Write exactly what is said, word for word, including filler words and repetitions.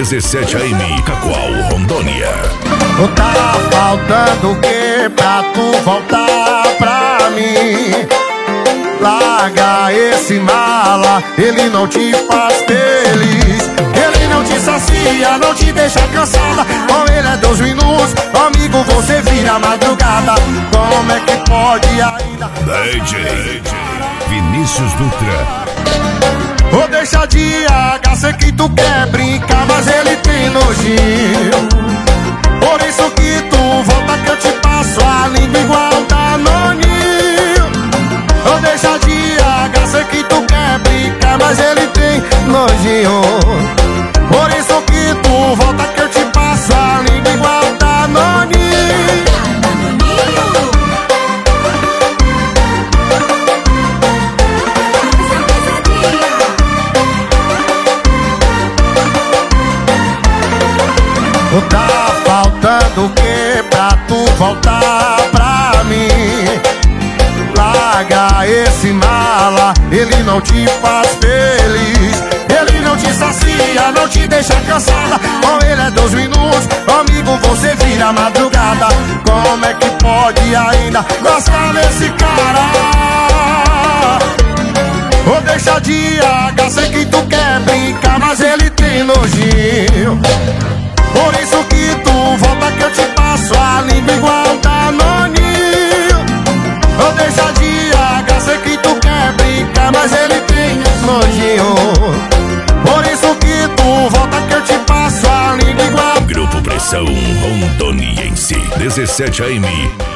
dezessete A M, Cacoal, Rondônia. Tá faltando o que pra tu voltar pra mim? Larga esse mala, ele não te faz feliz. Ele não te sacia, não te deixa cansada. Com ele é dois minutos, amigo, você vira madrugada. Como é que pode ainda? D J Vinícius Dutra. Ou deixa de H, sei que tu quer brincar, mas ele tem nojinho. Por isso que tu volta que eu te passo a língua igual Danoninho. Ou deixa de H, sei que tu quer brincar, mas ele tem nojinho. Por isso que tu volta que eu te passo a língua igual Danoninho. Tá faltando o que pra tu voltar pra mim? Larga esse mala, ele não te faz feliz. Ele não te sacia, não te deixa cansada. Com ele é dois minutos, amigo, você vira madrugada. Como é que pode ainda gostar desse cara? Ou deixa de H, sei que tu quer brincar, mas ele tem nojinho. Por isso que tu volta que eu te passo a língua igual Danoninho. Ou deixa de H, sei que tu quer brincar, mas ele tem nojinho. Por isso que tu volta que eu te passo a língua igual. Grupo Pressão Rondoniense, dezessete A M.